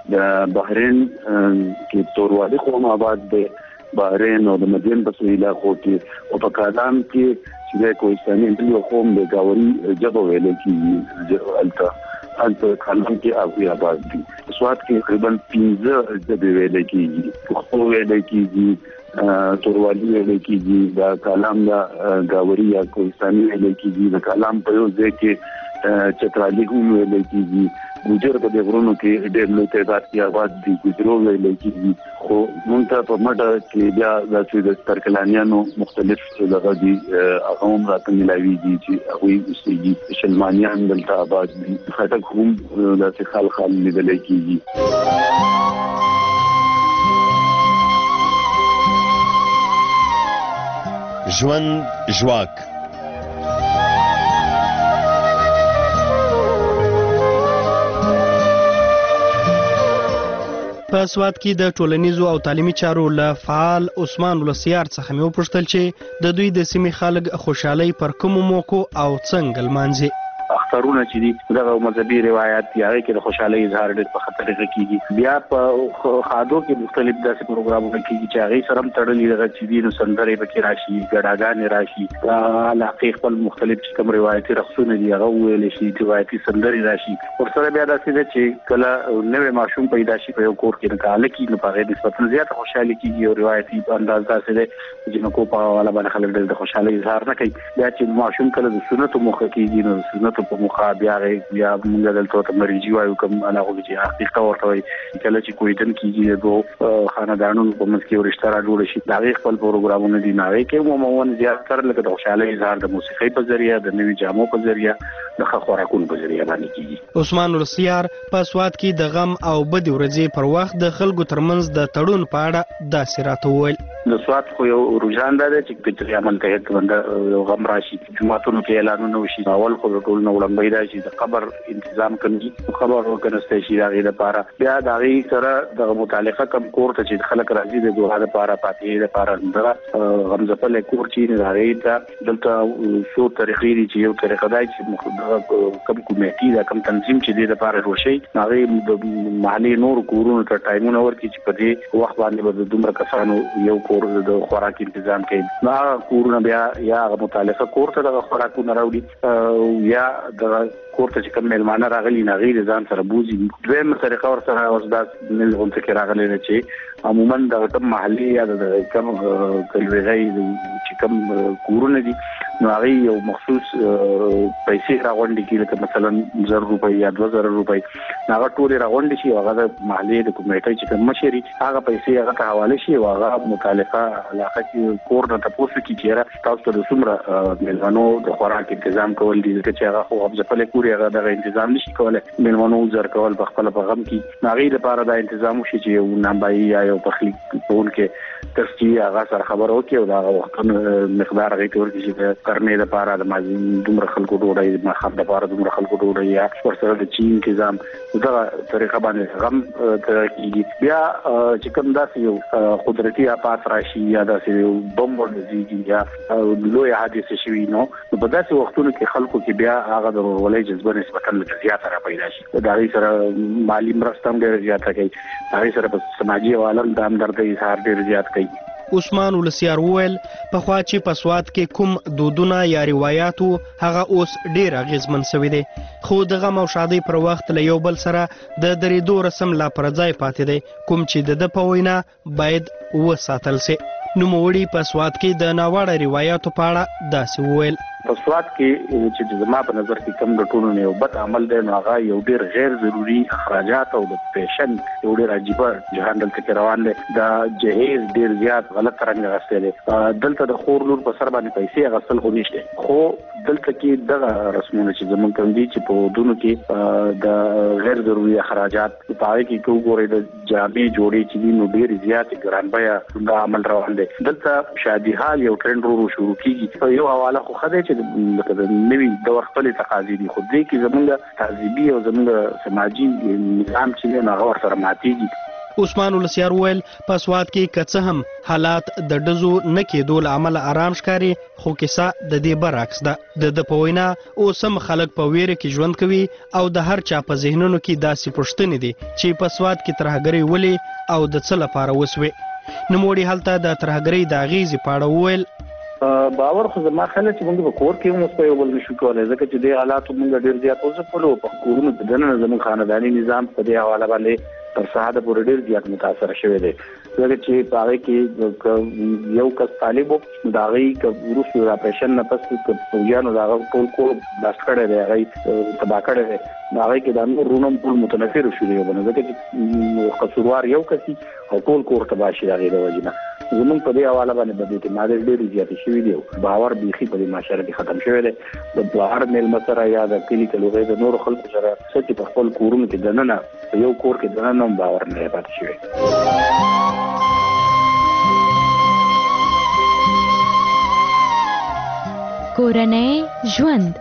د بحرین کې توروالي قوم آباد دی بحرین او د مدین په سویلا خو کې او په کالام کې چې کوهستاني انډیو قوم د گاوري جبو ویل کې الته کالام کې ابي آباد دي سواد کې تقریبا 15 جبو ویل کې خو ویل کې توروالي ویل کې د کالام د گاوري یا کوهستاني ویل کې د کالام په یو ځای کې چترالي هم ویل کې ګوجر په دې غرونو کې ډېر لوی تعداد کې آباد دي ګوجرو ویل کې خو مونږ ته په مټه کې بیا د ترکلانیانو مختلف دغه دي هغه هم راته ملاويږي چې هغه اوسېږي شلمانیان دلته آباد دي خټک هم د خال لیدل کېږي ژوند ژواک په سواد کې د ټولنیزو او تعلیمي چارو له فعال عثمان ولسیار څخه مې وپوښتل چې د دوی د سیمې خلک خوشحالي پر کومو موکو او څنګه لمانځي اخترونه چې دي دغه مذهبي روایت دی هغه کې د خوشحالي اظهار ډېر په خطر کې کیږي بیا په خادو کې مختلف داسې پروګرامونه کیږي چې هغه سره تړلې دغه چې دي نو سندرې پکې راشي ګډاګانې راشي علاقه خپل مختلف کوم روایتي رقصونه دي هغه ویل شي روایتي سندرې راشي ورسره بیا داسې ده چې کله نوې ماشوم پیدا شي په یو کور کې نکاله کې نو په غیر نسبت زیات خوشحالي کیږي او روایتي انداز داسې ده چې نو کو په والا باندې خلک د خوشحالي اظهار نه کوي بیا چې ماشوم کله د سنتو مخه کیږي نو سنتو په مخه بیا موږ دلته ته مریجي وایو کوم علاوه چې حقیقت ورته وي کله چې کوئی دن کیږي دوه خاندانونو په منځ کې ورشته را جوړ شي دا خپل پروګرامونه دي نه کې عموما زیات تر لکه د خوشحالي اظهار د موسیقي په ذریعہ د نوي جامو په ذریعہ د خوراکونو په ذریعہ باندې کیږي عثمان ولسیار په سواد کې د غم او بد ورځې پر وخت د خلکو ترمنځ د تړون په اړه داسې راته وویل د سواد خو یو رجحان دی چې کچري عمل ته باندې غم راشي جمعهتونو کې اعلانونه وشي اول خو ټول نو وړاندې راشي د قبر تنظیم کوي خبر ورکنسته شي دا غي لپاره بیا دا غي سره د متعلقه کم کور ته چې خلک راځي د دوه لپاره پاتې لپاره دغه غمزپل کور چې دا غي ته دلته شو طریقې دي چې یو طریقه دی چې کم کمیټي دا کم تنظیم چې د لپاره روشي هغه د محلي نور کورونو ته ټایمونه ورکړي چې په دې وخت باندې به دومره کسانو یو کور د خوراک تنظیم کوي نو کورونه بیا یا متعلقه کور ته د خوراکونو راوړي یا د کور ته چې کوم مېلمانه راغلي نه غیر ځان سره بوزي دویم طریقه ور سره اوسداس ملګون ته کې راغلي نه چې عموما د کوم محلي یا د کوم کلوغي چې کوم کورونه دي نو هغه یو مخصوص پیسې راغونډي کې لکه مثلا 1000 روپۍ یا 2000 روپۍ هغه ټول راغونډي شي هغه د محلي د کمیټې چې کوم مشري هغه پیسې هغه ته حواله شي او هغه متعلقه علاقه کې کور نه تاسو کې چیرې تاسو ته څومره مېلمانو د خوراک تنظیم کول دي چې هغه خو ځپل کوري هغه د تنظیم نشي کولای مېلمانو زر کول په خپل پیغام کې هغه لپاره د تنظیم شي چې یو نامبای یا یو تخلیق کول کې ترڅو هغه سره خبر وکړي او دا وخت مقدار هغه تور چې کرنے لپاره د مازی دومره خلکو ډوډۍ د مخاب لپاره دومره خلکو ډوډۍ یا ورسره د چین تنظیم دا طریقه باندې غم کېږي بیا چې کوم داسې یو قدرتي آفات راشي یا داسې یو بم ورځي یا لوی حادثه شوي نو په داسې وختونو کې خلکو کې بیا هغه د ولې جذبه نسبتا زیاته را پیدا شي دا غي سره مالی مرسته هم ډېر زیاته کوي دا سره په سماجی عوالم د همدردۍ اظهار ډېر زیات کوي عثمان ولسیار وویل پخوا چې په سواد کې کوم دودونه یا روایاتو هغه اوس ډېر اغیزمن شوي دي خو د غم او شادۍ پر وخت له یو بل سره د درېدو رسم لا پر ځای پاتې دی کوم چې د په وینا باید وساتل شي نوموړي په سواد کې د ناوړه روایاتو په اړه داسې وویل په سواد کې چې زما په نظر کې کم د ټولو نه یو بد عمل دی نو هغه یو ډېر غیر ضروري اخراجات او د پیشن یو ډېر عجیبه جهان دلته کې روان دی دا جهیز ډېر زیات غلط رنګ غسته دی دلته د خور لور په سر باندې پیسې غسل خو نشته خو دلته کې دغه رسمونه چې زمونږ کوم دي چې په ودونو کې د غیر ضروري اخراجات په پای کې کوم ګورې د جامې جوړې چې دي نو ډېر زیات ګران بیا دا عمل روان دی دلته شادي حال یو ټرند شروع کیږي یو حواله خو خدای چې لکه د نوي دور خپل تقاضې دي خو دې کې زمونږ تعذیبي او زمونږ سماجی نظام چې نه هغه سره ماتېږي عثمان ولسیار وویل په سوات کې که څه هم حالات د ډزو نه کېدو له امله آرام ښکاري خو کیسه د دې برعکس ده. د په وینا اوس هم خلک په ویره کې ژوند کوي او د هر چا په ذهنونو کې داسې پوښتنې دي چې په سوات کې ترهګرۍ ولې او د څه لپاره وسوې. نوموړي هلته د ترهګرۍ د اغیزې په اړه وویل باور خو زما خیال چې موږ په کور کې هم اوس په یو بل نشو کولی ځکه چې دې حالاتو موږ ډېر زیات وځپلو په کورونو د دننه زموږ خانداني نظام په دې حواله باندې تر ساده پورې ډېر زیات متاثر شوی دی ځکه چې په هغې کې یو کس طالب و د هغې که وروسته د اپریشن نه پس فوجیانو د هغه ټول کور بلاست کړی دی هغه تباه کړی دی د هغې کې دا نور رونه هم ټول متنفر شو دی یو بل نه ځکه چې قصوروار یو کس او ټول کور تباه شي د هغې د وجې نه زمونږ په دې حواله باندې د اعتماد ډېرې زیاتې شوي دي او باور بیخي په دې معاشره کې ختم شوی دی د هر میلمه سره یا د کلي کلوغې د نورو خلکو سره څه چې په خپل کورونو کې دننه په یو کور کې دننه هم باور نه دی پاتې شوی. کورنۍ ژوند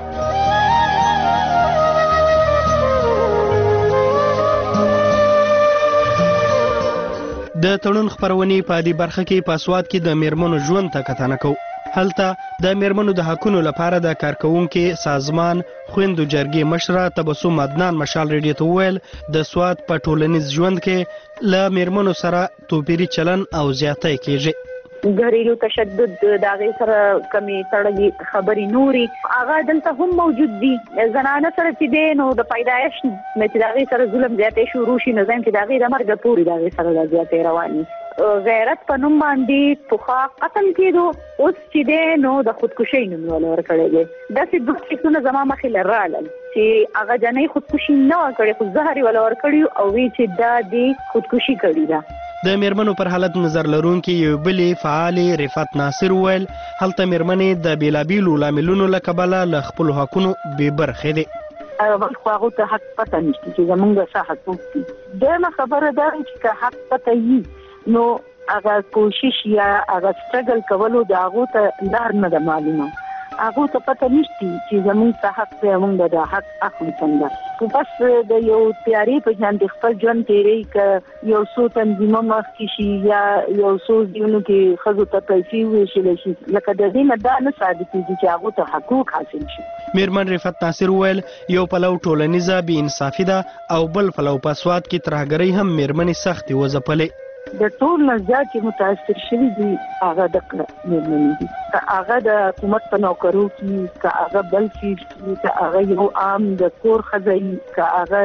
د تړون خپرونې په دې برخه کې په سوات کې د میرمنو ژوند ته کتنه کوو. هلته د میرمنو د حقونو لپاره د کارکوونکي سازمان خویندو جرګې مشره تبسم عدنان مشال ریډیو ته وویل د سوات په ټولنیز ژوند کې له میرمنو سره توپیري چلن او زیاتی کیږي. घरेलू تشدد د هغې سره کمې تړلې خبرې نورې هغه دلته هم موجود دي. زنانه سره چې دی نو د پیدایش نه چې د هغې سره ظلم زیاتی شروع شي نو ځایم چې د هغې د مرګه پورې د هغې سره دا زیاتی رواني. غیرت په نوم باندې پخوا قتل کېدو اوس چې دی نو د خودکشۍ نوم یې وله ورکړی دی. داسې دوه کیسونه زما مخې له رالل چې هغه جنۍ خودکشي نه وه کړې خو زهر یې وله ورکړي او وی چې دا دې خودکشي کړې ده. د میرمنو پر حالت نظر لرونکي یو بلې فعالې رفعت ناصر وویل هلته میرمنې د بېلابېلو لاملونو له کبله له خپلو حقونو بې برخې دي. اول خو هغو ته حق پته نشته چې زمونږ څه حقوق دي. دویمه خبره دا چې که حق پته وي نو هغه کوشش یا هغه سټرګل کولو د هغو ته لار نه ده معلومه. هغو ته پته نشته چې زمونږ څه حق دی موږ د حق اخلو څنګه. خو بس د یو تیارې په شان د خپل ژوند تېرئ که یو څو تنظیمه مخکې شي یا یو څو ځایونو کې ښځو ته پیسې وویشلی شي لکه د دې نه دا نه ثابتېږي چې هغو ته حقوق حاصل شي. میرمن رفعت ناصر وویل یو پلو ټولنیزه بې انصافي ده او بل پلو په سوات کې ترهګرۍ هم میرمنې سختې وځپلې. د ټول نه زیات چې متاثر شوي دي هغه د میرمنې دي. که هغه د حکومت په نوکرو کې که هغه بل څیز کې که هغه یو عام د کور ښځه وي که هغه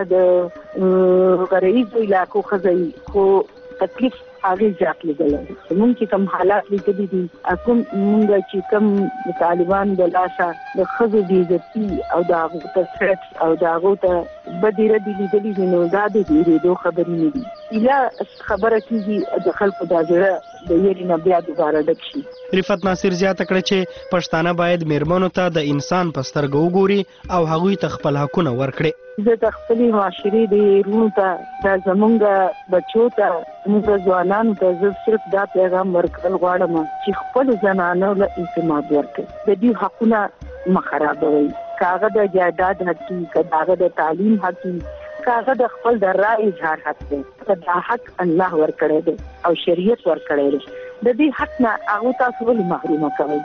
د غرایزو علاقو ښځه وي خو تکلیف هغې زیات لیدلی دی. زمونږ چې کوم حالات لیدلي دي کوم مونږ چې کوم د طالبانو د لاسه د ښځو بېعزتي او د هغو ته ثرټس او د هغو ته بدې ردې لیدلي دي نو دا د هېرېدو خبرې نه دي. ایله خبره کېږي د خلکو دا زړه د یېرې نه بیا دوباره ډک شي. رفعت ناصر زیاته کړه چې پښتانه باید میرمنو ته د انسان په سترګه وګوري او هغوی ته خپل حقونه ورکړي. زه د خپلې معاشرې د وروڼو ته دا زمونږ بچو ته زمونږ ځوانانو ته زه صرف دا پیغام ورکول غواړم چې خپلو زنانو له اعتماد ورکړي. د دوی حقونه مه خرابوئ. که هغه د جایداد حق وي که د هغه د تعلیم حق وي که هغه د خپل د رایې اظهار حق دی که دا حق الله ورکړی دی او شریعت ورکړی دی د دې حق نه هغو تاسو ولې محرومه کوئ.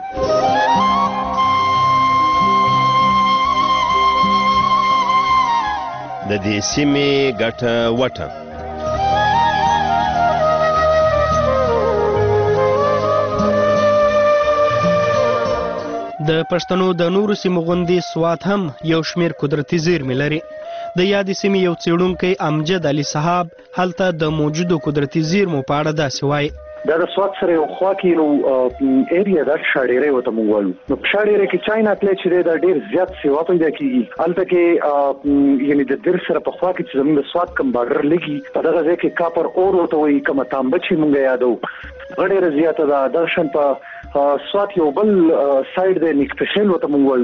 د دې سیمې ګټه وټه د پښتنو د نورو سیمو غوندې سوات هم یو شمیر قدرتي زیرمې لري. د یادې سیمې یو څېړونکی امجد علي صاحب هلته د موجودو قدرتي زیرمو په اړه داسې وایي دا د سوات سره یو خوا کې یو ایریا ده شاډېری ورته موږ وایو. نو په شاډېری کې چاینا پلی چې دی دا ډېر زیات سیوا پیدا کېږي. هلته کې یعنې د دیر سره په خوا کې چې زموږ د سوات کوم باډر لګي په دغه ځای کې کاپر اور ورته وایي کومه تانبه چې موږ یادو هغه ډېره زیاته ده. دغه شان په سوات یو بل سایډ دی نیکتشیل ورته موږ وایو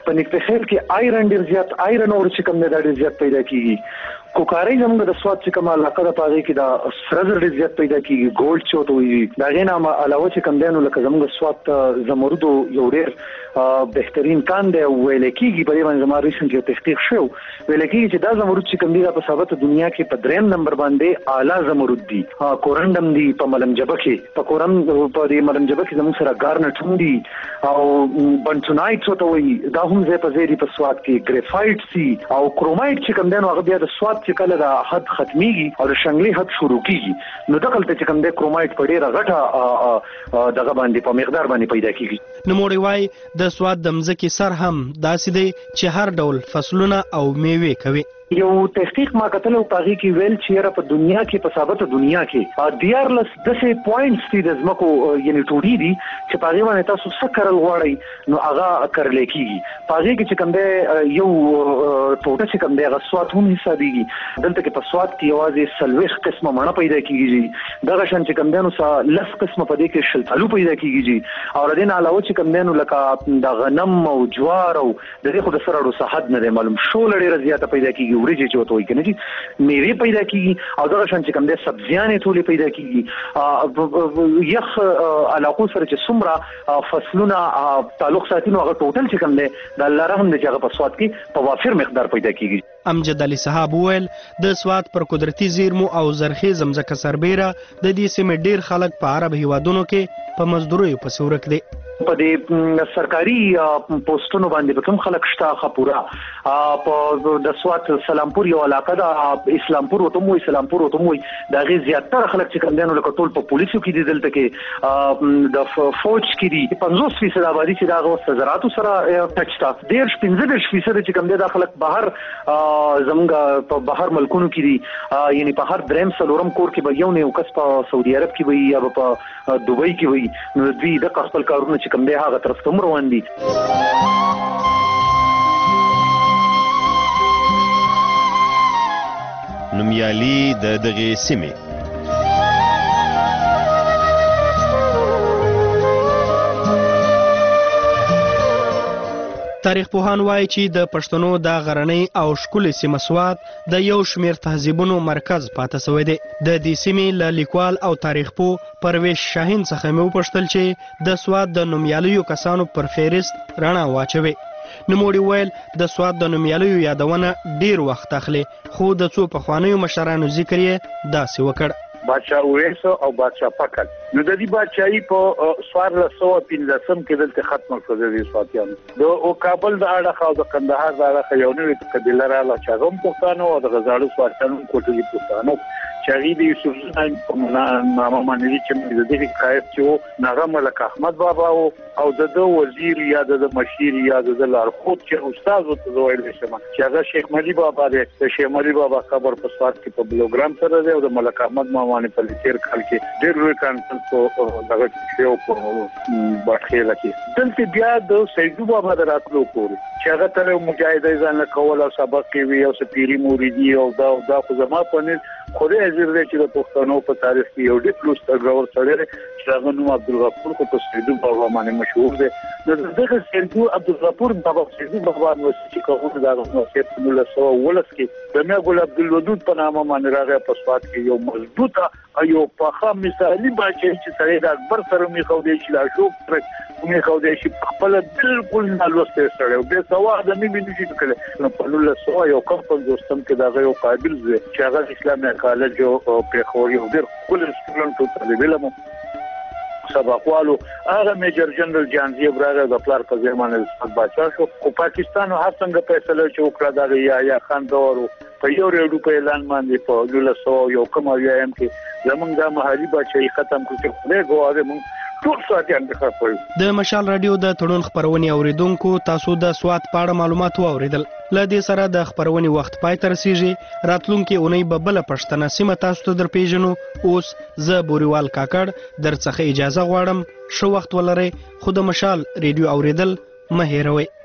په نیکتخیل کې آیرن ډیر زیات آیرن اور چې کوم نه ډیر زیات پیدا کیږي کوکاري زموږ د سواد چې کوم علاقه د پاره کې د سرزر ډیر زیات پیدا کیږي ګولډ چوت وي دا غینا علاوه چې کوم دینو لکه زموږ سواد زمرد یو ډیر بهترین کان دی ویل کیږي په دې باندې زموږ ریسنټلی تحقیق شو ویل کیږي چې دا زمرد چې کوم دی په ثابت دنیا کې په دریم نمبر باندې اعلی زمرد دی کورندم دی په ملمجبه کې په دې ملمجبه کې زموږ سره ګارنټ دی او بنټونایټ څه وي دا هم زه په زیری په سواد کې ګریفایټ سي او کرومایټ چې کوم دینو هغه بیا د سواد چې کله د حد ختميږي او د شنګلي حد شروع کیږي نو دغه چې کوم د کرومایټ په ډیره غټه دغه باندې په مقدار باندې پیدا کیږي نو موړی وای د سواد د مځکې سر هم داسې دی چې هر ډول فصلونه او میوې کوي یو تحقیق ما کتلو پاږي کې ویل چې په دنیا کې په ثابت دنیا کې دیارلس دسه پوینټس دي د زمکو یعنی ټوډي دي چې پاږي باندې تاسو سکرل غواړئ نو هغه کړل کیږي پاږي کې چې کوم دی یو ټوټه چې کوم دی هغه سواد هم حسابيږي دلته کې په سواد کې یوازې سلويخ قسمه مڼه پیدا کیږي دغه شان چې کوم دی نو لس قسمه په دې کې شلتالو پیدا کیږي او ردین علاوه چې کوم دی نو لکه د غنم او جوار او د دې خو د سره صحت نه معلوم شول ډیره زیاته پیدا کیږي وريجي چې وته کنه چې میوه پیدا کیږي او دغه شان چې کوم د سبزیانې ټولې پیدا کیږي یخ علاقو سره چې څومره فصلونه تعلق ساتي نو هغه ټوټل چې کوم د الله رحم د هغه په سواد کې په وافر مقدار پیدا کیږي امجد علي صاحب ویل د سواد پر قدرتي زیرمو او زرخیز ځمکه سربېره د دې سیمې ډیر خلک په عرب هیوادونو کې په مزدورۍ په ورک دي په دې سرکاري پوسټونو باندې به کوم خلک شته خپورا په د سواد سلامپور یو علاقه د اسلامپور وته مو اسلامپور وته مو دا غي زیاتره خلک چې کوم دینو لکه ټول په پولیسو کې دي دلته کې د فوج کې دي 50% آبادی چې دا غو زراعت سره ټچتا 15% چې کوم د خلک بهر زمونږ په بهر ملکونو کې دي یعنی په هر دریم سلورم کور کې به یو نه کس په سعودي عرب کې وي یا په دوبۍ کې وي نو دوی د خپل کارونه چې کوم دی هغه طرف ته روان دي نومیالي د دغه سیمې تاریخ پوهان وایي چې د پښتنو د غرنۍ او ښکلې سیمه سواد د یو شمیر تهذیبونو مرکز پاتې شوی دی د دې سیمې له لیکوال او تاریخ پوه پرویز شاهین څخه مې وپوښتل چې د سواد د نومیالیو کسانو پر فهرست رڼا واچوي نوموړي ویل د سواد د نومیالیو یادونه ډیر وخت اخلي خو د څو پخوانیو مشرانو ذکر یې داسې وکړ بادشاہ اویس او بادشاہ پکل نو د دې بادشاہي په 1415 کې دلته ختم کړل دي سواتیان د کابل د اړه او د کندهار د اړه یو نوې قبیله رااله چې هم پښتانه او د غزاړو سواتیانو کوټلي پښتانه چې د یوسف زین په نامه باندې چې د دې قائد چې نغه ملک احمد بابا او د وزیر یا د مشیر یا د لارښود چې استاد وته ویل شم چې هغه شیخ ملي بابا دی شیخ ملي بابا خبر په سواد کې په بلوګرام سره دی او د ملک احمد مامانی په لتیر کال کې ډېر لوی کانفرنس په دغه شیو په باخیله کې دلته بیا د سیدو بابا دراتلو کول چې هغه تر مجاهدای ځان کول او سبق کې وی او سپيري مریدي او دا خو زما په نه خوده حاضر دی چې د پښتنو په تاریخ کې یو ډېر لوی سترګور سره چې هغه نوم عبدالغفور کو په سیدو بابا باندې مشهور دی نو دغه سیدو عبدالغفور بابا سیدو بابا نو چې کومه دا نو چې په 1910 کې د میا ګل عبدالودود په نامه باندې راغی په سواد کې یو مضبوطه ایو په خام مثالی باندې چې سره د اکبر سره می خو دې چې لا شو می خو دې چې خپل بالکل نه لوسته سره او به سواد مې مې نشي کړل نو په 1900 یو کوم په دوستم کې دا یو قابل دی چې هغه اسلامي کالج او په خوري او ډېر کول سټوډنټ ته طالب علم سبقوالو هغه میجر جنرال جانزی ابراهیم د پلار په ځمانه د بادشاہ شو او پاکستان هر څنګه فیصله چې وکړه دا یا خان دورو په یو ریډو په اعلان باندې په 1900 یو کوم ایم کې زمونږ د محلي بادشاہي ختم کړو خو غواړم موږ ټول ساتيان د خبرو د مشال رادیو د تړون خبرونې اوریدونکو تاسو د سواد په اړه معلومات واوریدل ل دې سره د خبرونې وخت پای ته رسیږي راتلونکي اونۍ به بل پښتنه سیمه تاسو ته در پیژنو اوس زه بوريوال کاکړ در څخه اجازه غواړم شو وخت ولرئ خو د مشال رادیو اوریدل مه هېروئ